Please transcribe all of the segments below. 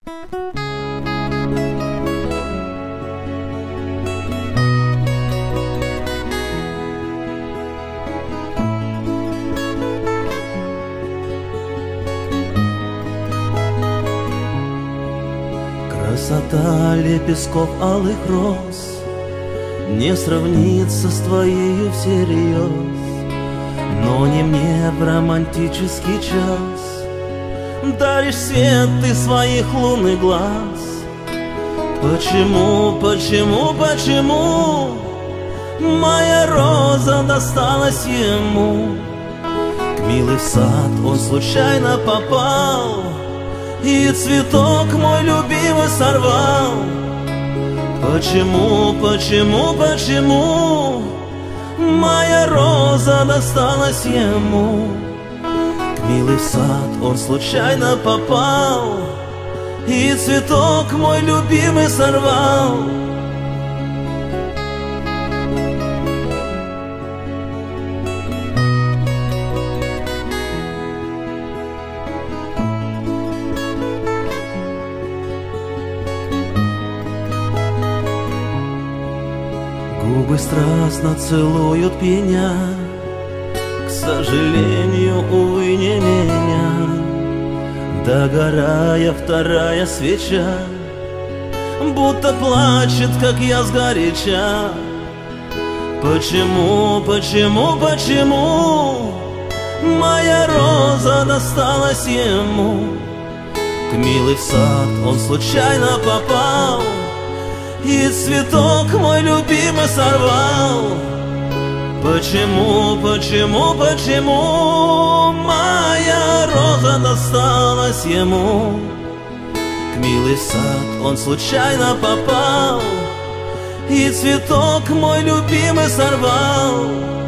Красота лепестков алых роз не сравнится с твоею всерьез, но не мне в романтический час даришь свет ты своих лунных глаз. Почему, почему, почему моя роза досталась ему? К милый в сад он случайно попал и цветок мой любимый сорвал. Почему, почему, почему моя роза досталась ему? К милый в сад он случайно попал и цветок мой любимый сорвал. Губы страстно целуют меня, к сожалению, увы, не меня. Догорая вторая свеча, будто плачет, как я сгоряча. Почему, почему, почему моя роза досталась ему? К милый в сад он случайно попал и цветок мой любимый сорвал. Почему, почему, почему моя роза досталась ему? К милый в сад он случайно попал и цветок мой любимый сорвал.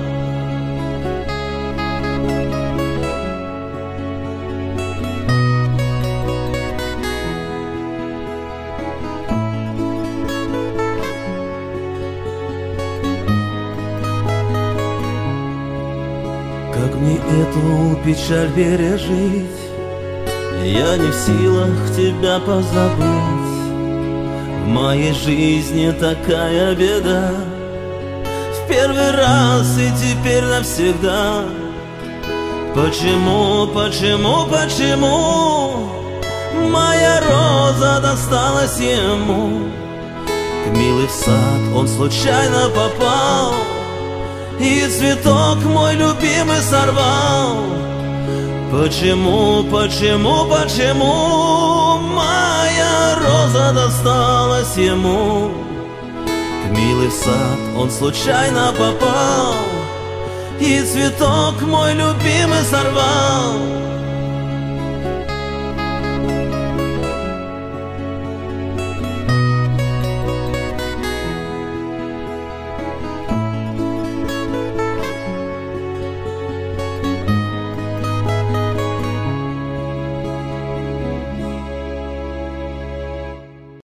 Как мне эту печаль пережить? Я не в силах тебя позабыть. В моей жизни такая беда, в первый раз и теперь навсегда. Почему, почему, почему моя роза досталась ему? К милый в сад он случайно попал и цветок мой любимый сорвал. Почему, почему, почему моя роза досталась ему? К милый в сад он случайно попал и цветок мой любимый сорвал.